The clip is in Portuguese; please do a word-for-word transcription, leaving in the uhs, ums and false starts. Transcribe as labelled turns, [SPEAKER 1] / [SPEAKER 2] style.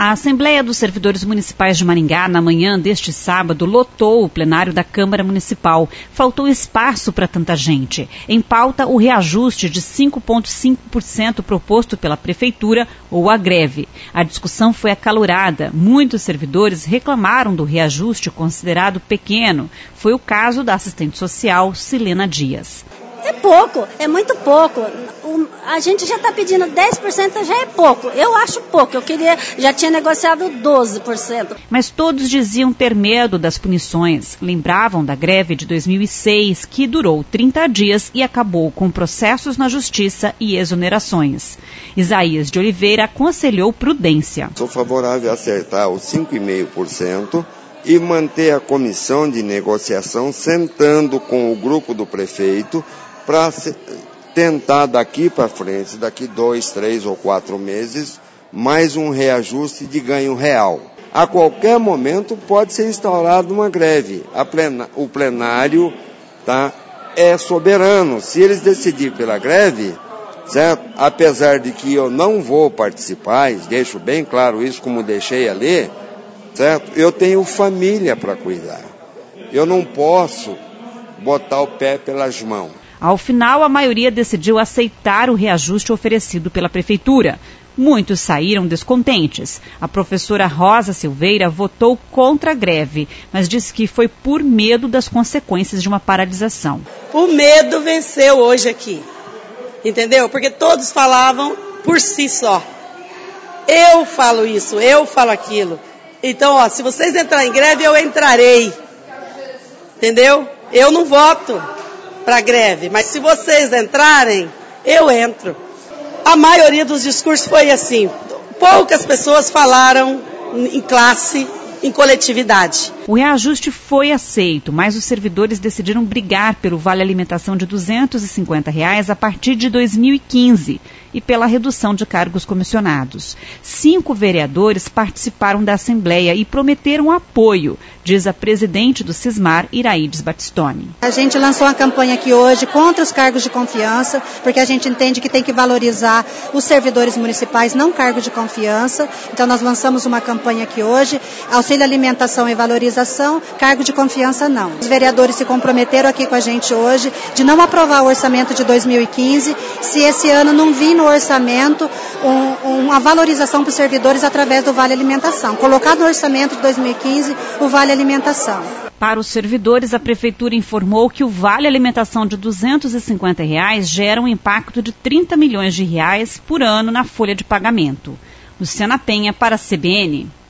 [SPEAKER 1] A Assembleia dos Servidores Municipais de Maringá, na manhã deste sábado, lotou o plenário da Câmara Municipal. Faltou espaço para tanta gente. Em pauta, o reajuste de cinco vírgula cinco por cento proposto pela Prefeitura ou a greve. A discussão foi acalorada. Muitos servidores reclamaram do reajuste considerado pequeno. Foi o caso da assistente social Silena Dias.
[SPEAKER 2] É pouco, é muito pouco. O, a gente já está pedindo dez por cento, já é pouco. Eu acho pouco, eu queria, já tinha negociado doze por cento.
[SPEAKER 1] Mas todos diziam ter medo das punições. Lembravam da greve de dois mil e seis, que durou trinta dias e acabou com processos na justiça e exonerações. Isaías de Oliveira aconselhou prudência.
[SPEAKER 3] Sou favorável a acertar os cinco vírgula cinco por cento e manter a comissão de negociação sentando com o grupo do prefeito para tentar daqui para frente, daqui dois, três ou quatro meses, mais um reajuste de ganho real. A qualquer momento pode ser instaurada uma greve. A plena, o plenário tá, é soberano. Se eles decidirem pela greve, certo? Apesar de que eu não vou participar, deixo bem claro isso como deixei ali, certo? Eu tenho família para cuidar. Eu não posso botar o pé pelas mãos.
[SPEAKER 1] Ao final, a maioria decidiu aceitar o reajuste oferecido pela Prefeitura. Muitos saíram descontentes. A professora Rosa Silveira votou contra a greve, mas disse que foi por medo das consequências de uma paralisação.
[SPEAKER 4] O medo venceu hoje aqui, entendeu? Porque todos falavam por si só. Eu falo isso, eu falo aquilo. Então, ó, se vocês entrarem em greve, eu entrarei. Entendeu? Eu não voto para greve, mas se vocês entrarem, eu entro. A maioria dos discursos foi assim. Poucas pessoas falaram em classe, em coletividade.
[SPEAKER 1] O reajuste foi aceito, mas os servidores decidiram brigar pelo Vale Alimentação de duzentos e cinquenta reais a partir de dois mil e quinze e pela redução de cargos comissionados. Cinco vereadores participaram da Assembleia e prometeram apoio, diz a presidente do Sismar, Iraides Batistoni.
[SPEAKER 5] A gente lançou uma campanha aqui hoje contra os cargos de confiança, porque a gente entende que tem que valorizar os servidores municipais, não cargos de confiança. Então nós lançamos uma campanha aqui hoje, auxílio alimentação e valorização, cargo de confiança não. Os vereadores se comprometeram aqui com a gente hoje de não aprovar o orçamento de dois mil e quinze, se esse ano não vir no orçamento um, uma valorização para os servidores através do Vale Alimentação. Colocar no orçamento de dois mil e quinze o Vale Alimentação.
[SPEAKER 1] Para os servidores, a Prefeitura informou que o Vale Alimentação de duzentos e cinquenta reais gera um impacto de trinta milhões de reais por ano na folha de pagamento. Luciana Penha para a C B N.